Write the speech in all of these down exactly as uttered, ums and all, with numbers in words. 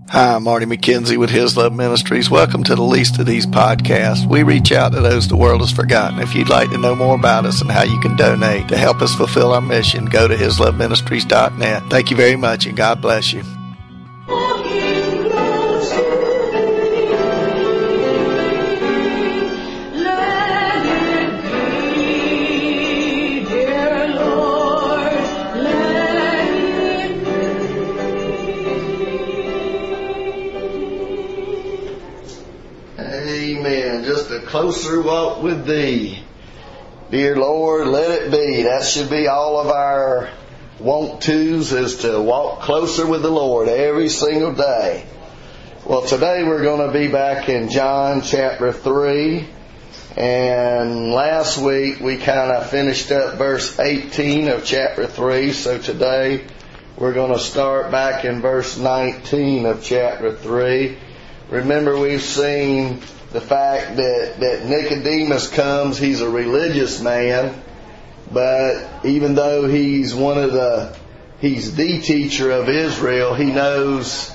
Hi, I'm Marty McKenzie with His Love Ministries. Welcome to the Least of These podcasts. We reach out to those the world has forgotten. If you'd like to know more about us and how you can donate to help us fulfill our mission, go to his love ministries dot net. Thank you very much, and God bless you. Amen. Just a closer walk with Thee. Dear Lord, let it be. That should be all of our want tos, is to walk closer with the Lord every single day. Well, today we're going to be back in John chapter three. And last week we kind of finished up verse eighteen of chapter three. So today we're going to start back in verse nineteen of chapter three. Remember, we've seen the fact that, that Nicodemus comes. He's a religious man, but even though he's one of the, he's the teacher of Israel, he knows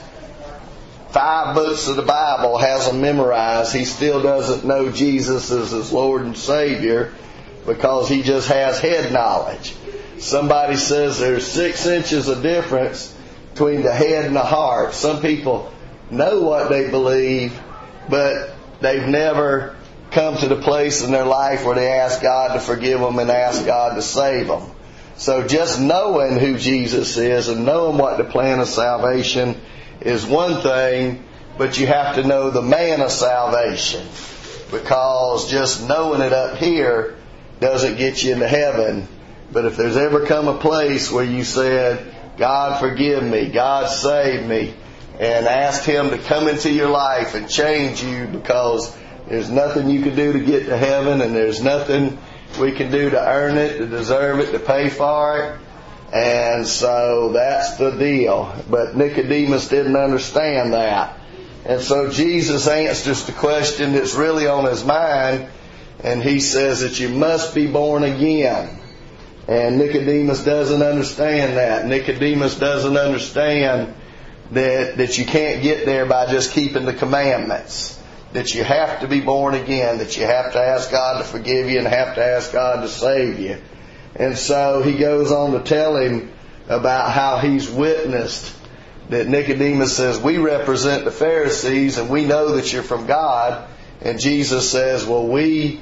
five books of the Bible, has them memorized. He still doesn't know Jesus as his Lord and Savior because he just has head knowledge. Somebody says there's six inches of difference between the head and the heart. Some people know what they believe, but they've never come to the place in their life where they ask God to forgive them and ask God to save them. So just knowing who Jesus is and knowing what the plan of salvation is one thing, but you have to know the man of salvation, because just knowing it up here doesn't get you into heaven. But if there's ever come a place where you said, God forgive me, God save me, and asked Him to come into your life and change you, because there's nothing you can do to get to heaven, and there's nothing we can do to earn it, to deserve it, to pay for it. And so that's the deal. But Nicodemus didn't understand that. And so Jesus answers the question that's really on his mind, and He says that you must be born again. And Nicodemus doesn't understand that. Nicodemus doesn't understand that that you can't get there by just keeping the commandments, that you have to be born again, that you have to ask God to forgive you and have to ask God to save you. And so he goes on to tell him about how he's witnessed that Nicodemus says, we represent the Pharisees and we know that you're from God. And Jesus says, well, we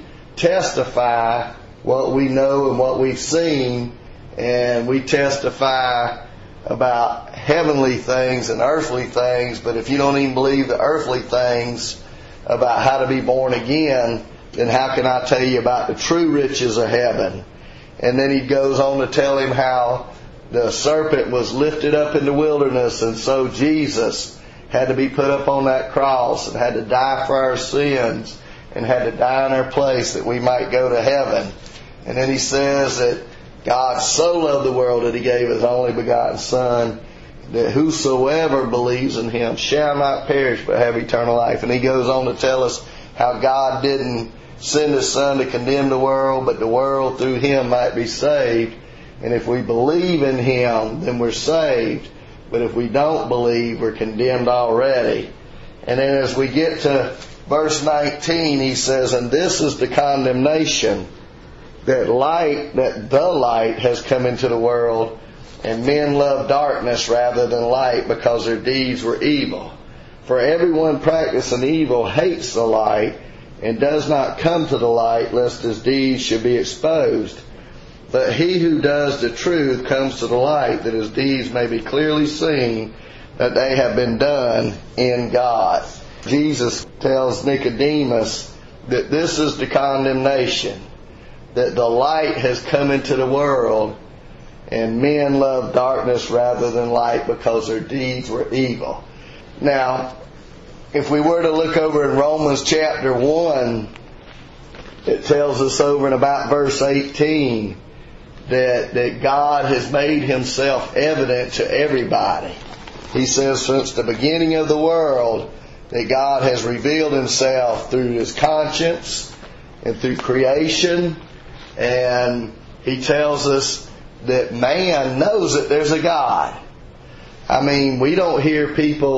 testify what we know and what we've seen, and we testify about heavenly things and earthly things. But if you don't even believe the earthly things about how to be born again, then how can I tell you about the true riches of heaven? And then he goes on to tell him how the serpent was lifted up in the wilderness, and so Jesus had to be put up on that cross and had to die for our sins and had to die in our place that we might go to heaven. And then he says that God so loved the world that He gave His only begotten Son, that whosoever believes in Him shall not perish but have eternal life. And he goes on to tell us how God didn't send His Son to condemn the world, but the world through Him might be saved. And if we believe in Him, then we're saved. But if we don't believe, we're condemned already. And then as we get to verse nineteen, he says, and this is the condemnation, that light, that the light has come into the world, and men love darkness rather than light, because their deeds were evil. For everyone practicing evil hates the light, and does not come to the light, lest his deeds should be exposed. But he who does the truth comes to the light, that his deeds may be clearly seen, that they have been done in God. Jesus tells Nicodemus that this is the condemnation, that the light has come into the world, and men love darkness rather than light because their deeds were evil. Now, if we were to look over in Romans chapter one, it tells us over in about verse eighteen that, that God has made Himself evident to everybody. He says, since the beginning of the world, that God has revealed Himself through His conscience and through creation. And He tells us that man knows that there's a God. I mean, we don't hear people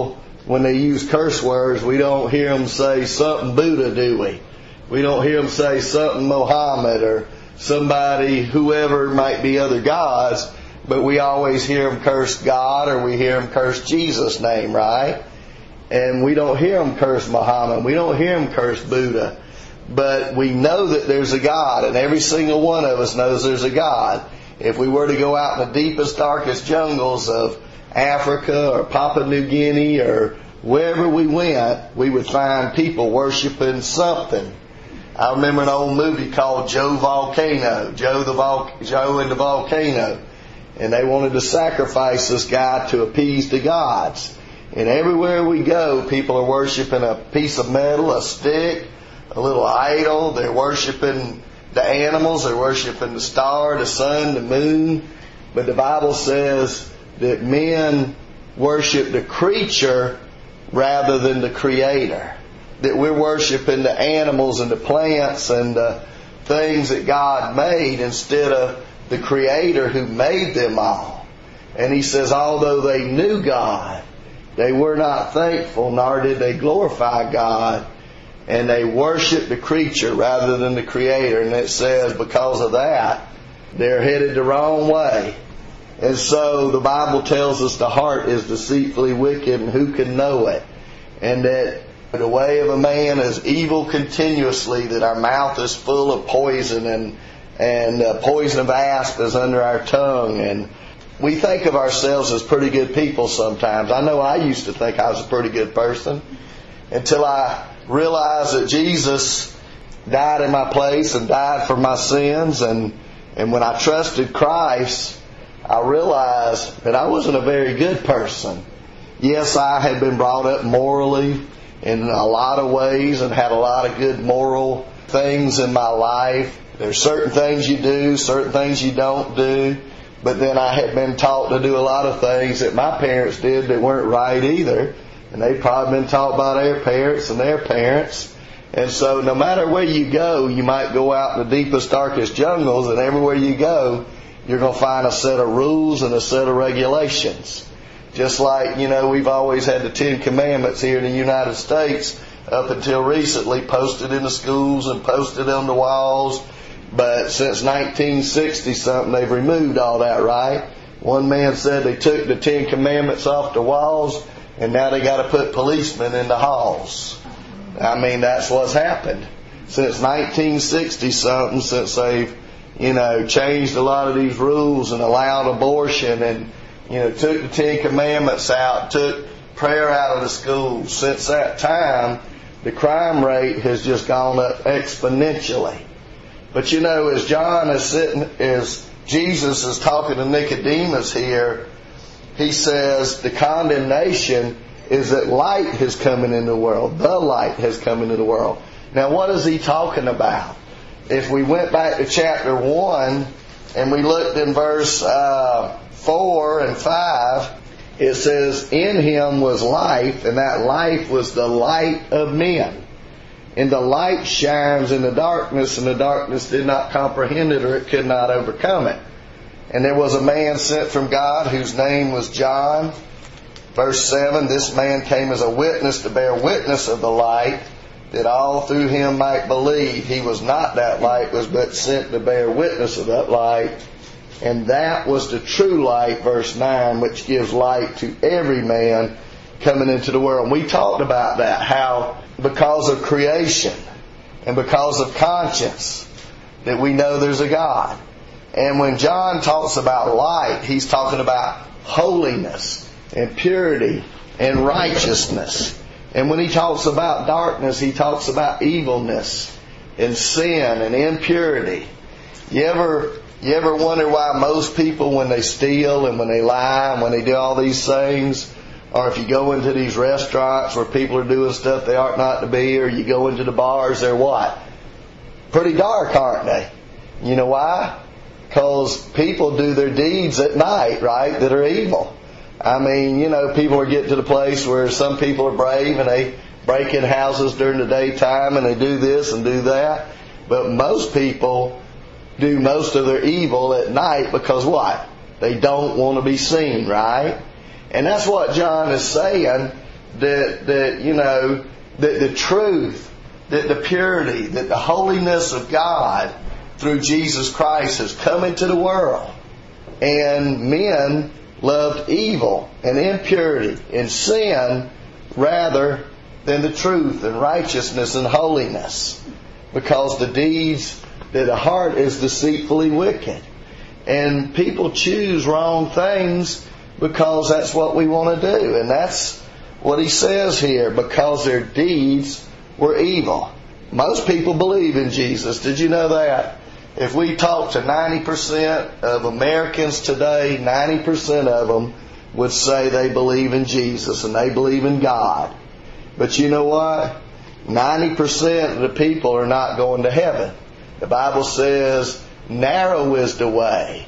when they use curse words, we don't hear them say something Buddha, do we? We don't hear them say something Mohammed or somebody, whoever might be other gods, but we always hear them curse God or we hear them curse Jesus' name, right? And we don't hear them curse Muhammad. We don't hear them curse Buddha. But we know that there's a God, and every single one of us knows there's a God. If we were to go out in the deepest, darkest jungles of Africa or Papua New Guinea or wherever we went, we would find people worshiping something. I remember an old movie called Joe Volcano, Joe the Vol- Joe and the Volcano. And they wanted to sacrifice this guy to appease the gods. And everywhere we go, people are worshiping a piece of metal, a stick, a little idol. They're worshiping the animals. They're worshiping the star, the sun, the moon. But the Bible says that men worship the creature rather than the Creator. That we're worshiping the animals and the plants and the things that God made instead of the Creator who made them all. And He says, although they knew God, they were not thankful, nor did they glorify God, and they worshiped the creature rather than the Creator. And it says because of that, they're headed the wrong way. And so the Bible tells us the heart is deceitfully wicked, and who can know it? And that the way of a man is evil continuously, that our mouth is full of poison, and and uh, poison of asp is under our tongue. And we think of ourselves as pretty good people sometimes. I know I used to think I was a pretty good person until I realized that Jesus died in my place and died for my sins. And, and when I trusted Christ, I realized that I wasn't a very good person. Yes, I had been brought up morally in a lot of ways and had a lot of good moral things in my life. There's certain things you do, certain things you don't do. But then I had been taught to do a lot of things that my parents did that weren't right either. And they'd probably been taught by their parents and their parents. And so no matter where you go, you might go out in the deepest, darkest jungles, and everywhere you go, you're going to find a set of rules and a set of regulations. Just like, you know, we've always had the Ten Commandments here in the United States up until recently, posted in the schools and posted on the walls. But since nineteen sixty something, they've removed all that, right? One man said they took the Ten Commandments off the walls, and now they got to put policemen in the halls. I mean, that's what's happened since nineteen sixty something, since they've, you know, changed a lot of these rules and allowed abortion, and, you know, took the Ten Commandments out, took prayer out of the schools. Since that time, the crime rate has just gone up exponentially. But you know, as John is sitting, as Jesus is talking to Nicodemus here, he says the condemnation is that light has come into the world. The light has come into the world. Now, what is he talking about? If we went back to chapter one and we looked in verse uh, four and five, it says, in him was life, and that life was the light of men. And the light shines in the darkness, and the darkness did not comprehend it, or it could not overcome it. And there was a man sent from God whose name was John. Verse seven, this man came as a witness to bear witness of the light, that all through him might believe. He was not that light, was but sent to bear witness of that light. And that was the true light, verse nine, which gives light to every man coming into the world. And we talked about that, how because of creation and because of conscience that we know there's a God. And when John talks about light, he's talking about holiness and purity and righteousness. And when he talks about darkness, he talks about evilness and sin and impurity. You ever, you ever wonder why most people, when they steal and when they lie and when they do all these things, or if you go into these restaurants where people are doing stuff they ought not to be, or you go into the bars, they're what? Pretty dark, aren't they? You know why? Because people do their deeds at night, right, that are evil. I mean, you know, people are getting to the place where some people are brave and they break in houses during the daytime and they do this and do that. But most people do most of their evil at night because what? They don't want to be seen, right? And that's what John is saying, that, that you know, that the truth, that the purity, that the holiness of God through Jesus Christ has come into the world. And men loved evil and impurity and sin rather than the truth and righteousness and holiness, because the deeds that the heart is deceitfully wicked. And people choose wrong things because that's what we want to do. And that's what he says here, because their deeds were evil. Most people believe in Jesus. Did you know that? If we talk to ninety percent of Americans today, ninety percent of them would say they believe in Jesus and they believe in God. But you know what? ninety percent of the people are not going to heaven. The Bible says narrow is the way,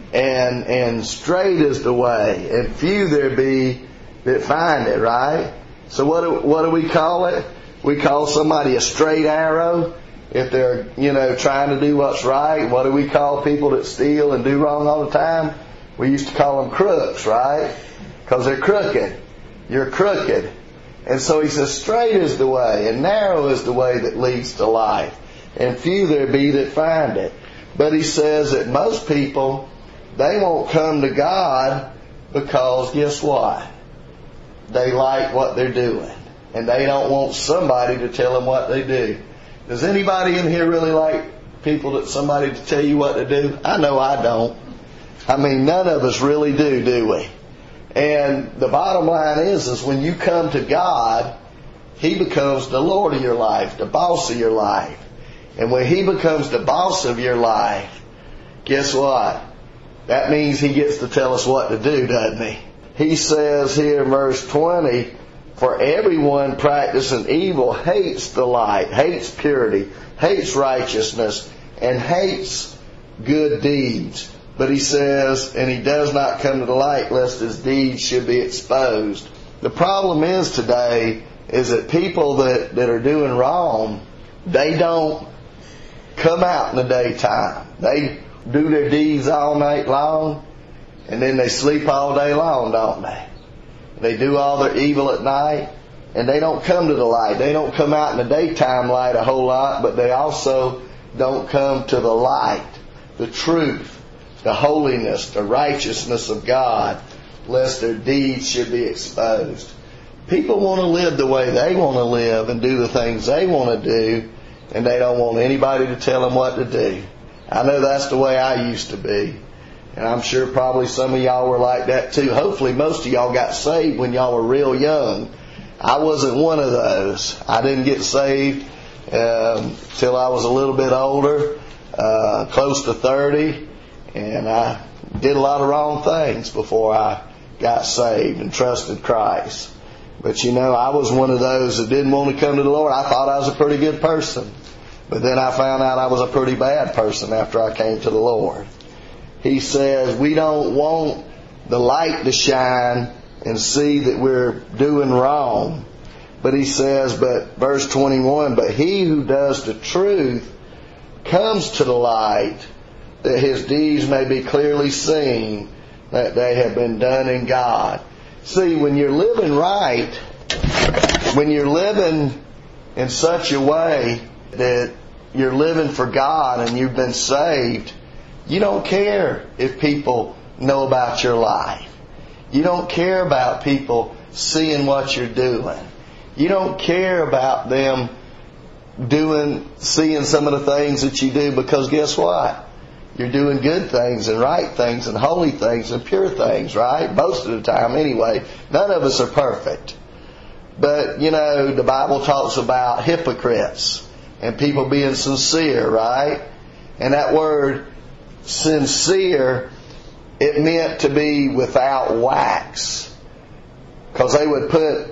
and and straight is the way, and few there be that find it, right? So what do, what do we call it? We call somebody a straight arrow if they're, you know, trying to do what's right. What do we call people that steal and do wrong all the time? We used to call them crooks, right? Because they're crooked. You're crooked. And so he says, straight is the way, and narrow is the way that leads to life, and few there be that find it. But he says that most people, they won't come to God because, guess what? They like what they're doing, and they don't want somebody to tell them what they do. Does anybody in here really like people that somebody to tell you what to do? I know I don't. I mean, none of us really do, do we? And the bottom line is, is when you come to God, He becomes the Lord of your life, the boss of your life. And when He becomes the boss of your life, guess what? That means He gets to tell us what to do, doesn't He? He says here in verse twenty, for everyone practicing evil hates the light, hates purity, hates righteousness, and hates good deeds. But he says, and he does not come to the light lest his deeds should be exposed. The problem is today is that people that, that are doing wrong, they don't come out in the daytime. They do their deeds all night long, and then they sleep all day long, don't they? They do all their evil at night, and they don't come to the light. They don't come out in the daytime light a whole lot, but they also don't come to the light, the truth, the holiness, the righteousness of God, lest their deeds should be exposed. People want to live the way they want to live and do the things they want to do, and they don't want anybody to tell them what to do. I know that's the way I used to be. And I'm sure probably some of y'all were like that too. Hopefully most of y'all got saved when y'all were real young. I wasn't one of those. I didn't get saved um, till I was a little bit older, uh, close to thirty. And I did a lot of wrong things before I got saved and trusted Christ. But you know, I was one of those that didn't want to come to the Lord. I thought I was a pretty good person. But then I found out I was a pretty bad person after I came to the Lord. He says we don't want the light to shine and see that we're doing wrong. But he says, but verse twenty-one, but he who does the truth comes to the light, that his deeds may be clearly seen, that they have been done in God. See, when you're living right, when you're living in such a way that you're living for God and you've been saved, you don't care if people know about your life. You don't care about people seeing what you're doing. You don't care about them doing, seeing some of the things that you do, because guess what? You're doing good things and right things and holy things and pure things, right? Most of the time anyway. None of us are perfect. But, you know, the Bible talks about hypocrites and people being sincere, right? And that word sincere, it meant to be without wax. Because they would put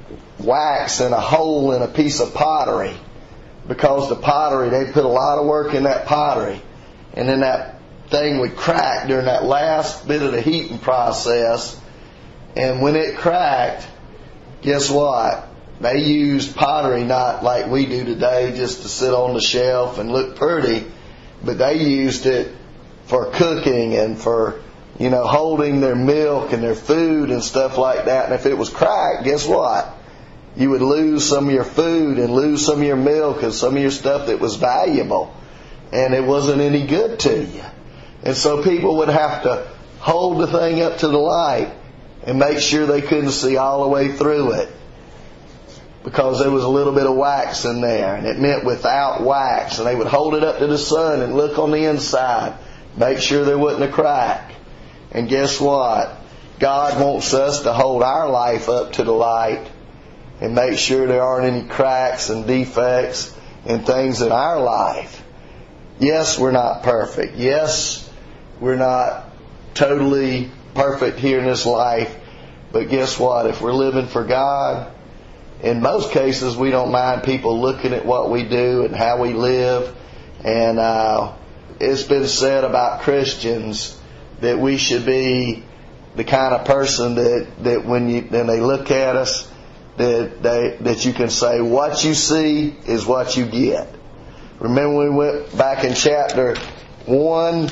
wax in a hole in a piece of pottery. Because the pottery, they put a lot of work in that pottery. And then that thing would crack during that last bit of the heating process. And when it cracked, guess what? They used pottery not like we do today just to sit on the shelf and look pretty. But they used it for cooking and for, you know, holding their milk and their food and stuff like that. And if it was cracked, guess what? You would lose some of your food and lose some of your milk and some of your stuff that was valuable, and it wasn't any good to you. And so people would have to hold the thing up to the light and make sure they couldn't see all the way through it, because there was a little bit of wax in there, and it meant without wax. And they would hold it up to the sun and look on the inside, make sure there wasn't a crack. And guess what? God wants us to hold our life up to the light and make sure there aren't any cracks and defects and things in our life. Yes, we're not perfect. Yes, we're not totally perfect here in this life. But guess what? If we're living for God, in most cases we don't mind people looking at what we do and how we live. And uh, it's been said about Christians that we should be the kind of person that, that when you when they look at us, that they that you can say, what you see is what you get. Remember we went back in chapter one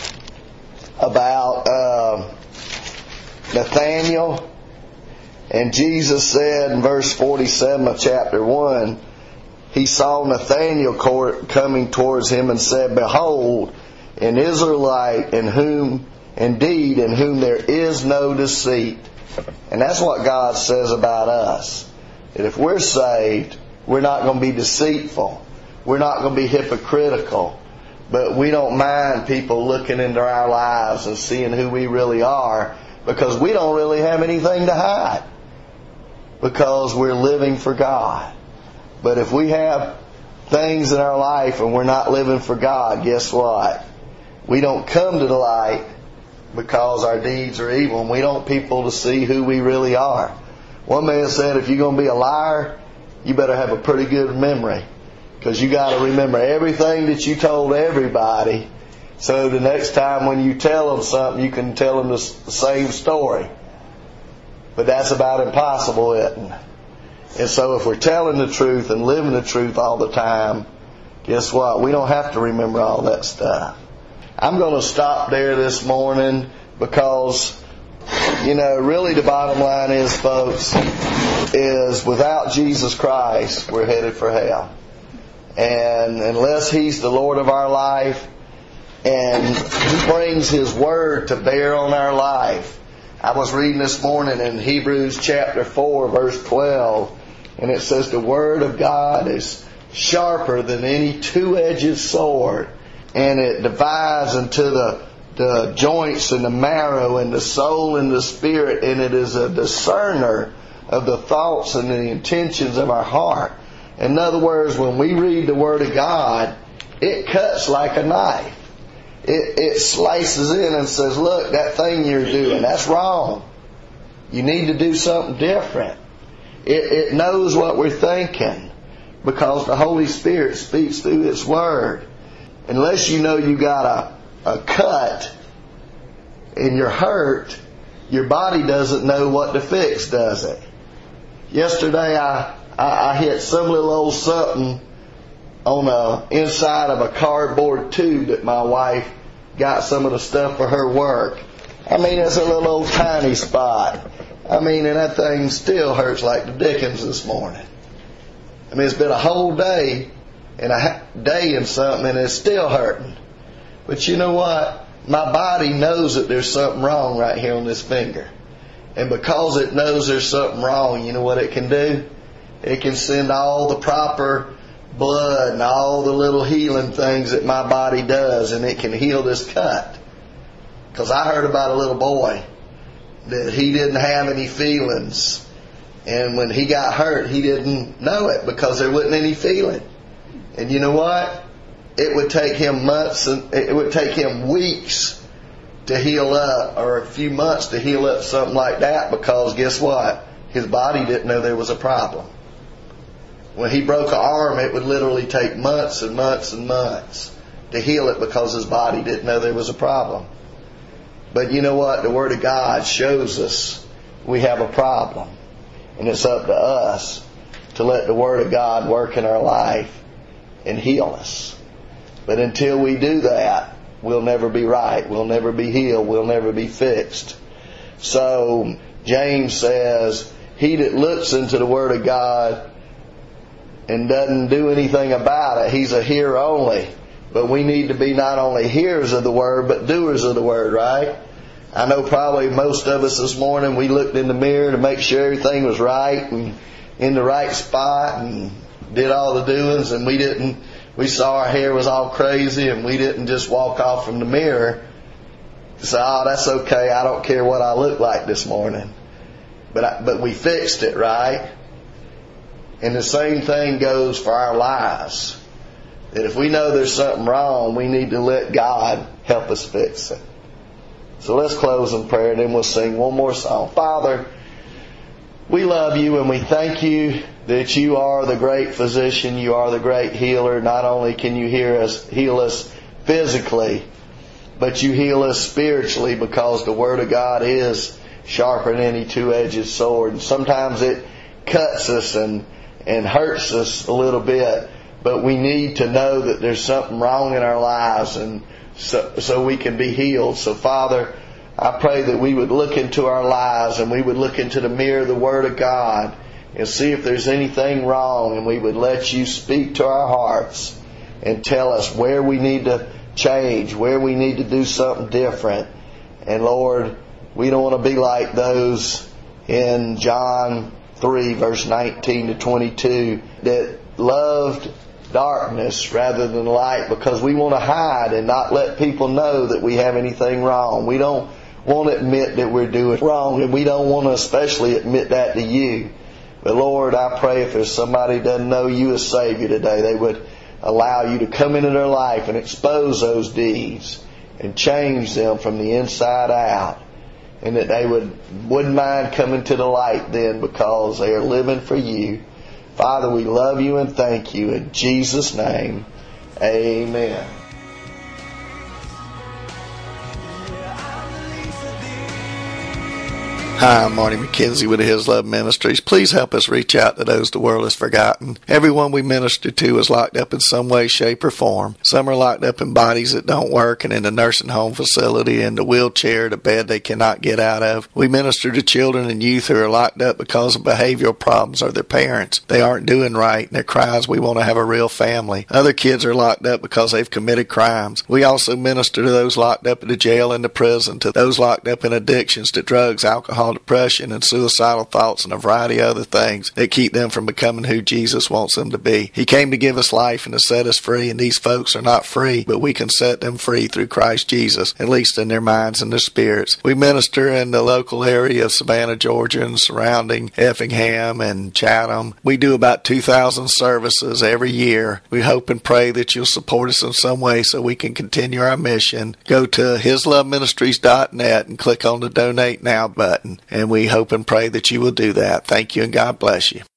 about uh, Nathaniel, and Jesus said in verse forty-seven of chapter one, he saw Nathanael coming towards him and said, behold, an Israelite in whom, indeed, in whom there is no deceit. And that's what God says about us. That if we're saved, we're not going to be deceitful. We're not going to be hypocritical. But we don't mind people looking into our lives and seeing who we really are, because we don't really have anything to hide, because we're living for God. But if we have things in our life and we're not living for God, guess what? We don't come to the light because our deeds are evil, and we don't want people to see who we really are. One man said, if you're going to be a liar, you better have a pretty good memory, because you got to remember everything that you told everybody, so the next time when you tell them something, you can tell them the same story. But that's about impossible, isn't it? And so if we're telling the truth and living the truth all the time, guess what? We don't have to remember all that stuff. I'm going to stop there this morning because, you know, really the bottom line is, folks, is without Jesus Christ, we're headed for hell. And unless He's the Lord of our life and He brings His Word to bear on our life. I was reading this morning in Hebrews chapter four, verse twelve, and it says the Word of God is sharper than any two-edged sword, and it divides into the, the joints and the marrow and the soul and the spirit, and it is a discerner of the thoughts and the intentions of our heart. In other words, when we read the Word of God, it cuts like a knife. It, it slices in and says, look, that thing you're doing, that's wrong. You need to do something different. It, it knows what we're thinking, because the Holy Spirit speaks through its Word. Unless you know you got a, a cut and you're hurt, your body doesn't know what to fix, does it? Yesterday I, I, I hit some little old something on the inside of a cardboard tube that my wife got some of the stuff for her work. I mean, it's a little old tiny spot. I mean, and that thing still hurts like the dickens this morning. I mean, it's been a whole day and a day and something, and it's still hurting. But you know what? My body knows that there's something wrong right here on this finger. And because it knows there's something wrong, you know what it can do? It can send all the proper blood and all the little healing things that my body does, and it can heal this cut. Because I heard about a little boy that he didn't have any feelings, and when he got hurt he didn't know it because there wasn't any feeling. And you know what? It would take him months, and it would take him weeks to heal up, or a few months to heal up something like that, because guess what? His body didn't know there was a problem. When he broke an arm, it would literally take months and months and months to heal it because his body didn't know there was a problem. But you know what? The Word of God shows us we have a problem. And it's up to us to let the Word of God work in our life and heal us. But until we do that, we'll never be right. We'll never be healed. We'll never be fixed. So James says, he that looks into the Word of God and doesn't do anything about it, he's a hearer only. But we need to be not only hearers of the Word, but doers of the Word, right? I know probably most of us this morning, we looked in the mirror to make sure everything was right and in the right spot and did all the doings, and we didn't, we saw our hair was all crazy, and we didn't just walk off from the mirror and say, oh, that's okay, I don't care what I look like this morning. But I, but we fixed it, right? And the same thing goes for our lives. That if we know there's something wrong, we need to let God help us fix it. So let's close in prayer, and then we'll sing one more song. Father, we love you and we thank you that you are the great physician. You are the great healer. Not only can you hear us, heal us physically, but you heal us spiritually, because the Word of God is sharper than any two-edged sword. And sometimes it cuts us and, and hurts us a little bit, but we need to know that there's something wrong in our lives, and so, so we can be healed. So Father, I pray that we would look into our lives and we would look into the mirror of the Word of God and see if there's anything wrong, and we would let you speak to our hearts and tell us where we need to change, where we need to do something different. And Lord, we don't want to be like those in John three, verse nineteen to twenty-two, that loved darkness rather than light, because we want to hide and not let people know that we have anything wrong. We don't want to admit that we're doing wrong, and we don't want to especially admit that to you. But Lord, I pray if there's somebody who doesn't know you as Savior today, they would allow you to come into their life and expose those deeds and change them from the inside out, and that they would, wouldn't mind coming to the light then, because they are living for you. Father, we love you and thank you. In Jesus' name, amen. Hi, I'm Marty McKenzie with His Love Ministries. Please help us reach out to those the world has forgotten. Everyone we minister to is locked up in some way, shape, or form. Some are locked up in bodies that don't work and in a nursing home facility, in the wheelchair, the bed they cannot get out of. We minister to children and youth who are locked up because of behavioral problems or their parents. They aren't doing right, and their cries, we want to have a real family. Other kids are locked up because they've committed crimes. We also minister to those locked up in the jail and the prison, to those locked up in addictions to drugs, alcohol, depression, and suicidal thoughts, and a variety of other things that keep them from becoming who Jesus wants them to be. He came to give us life and to set us free, and these folks are not free, but we can set them free through Christ Jesus, at least in their minds and their spirits. We minister in the local area of Savannah, Georgia, and surrounding Effingham and Chatham. We do about two thousand services every year. We hope and pray that you'll support us in some way so we can continue our mission. Go to his love ministries dot net and click on the Donate Now button. And we hope and pray that you will do that. Thank you, and God bless you.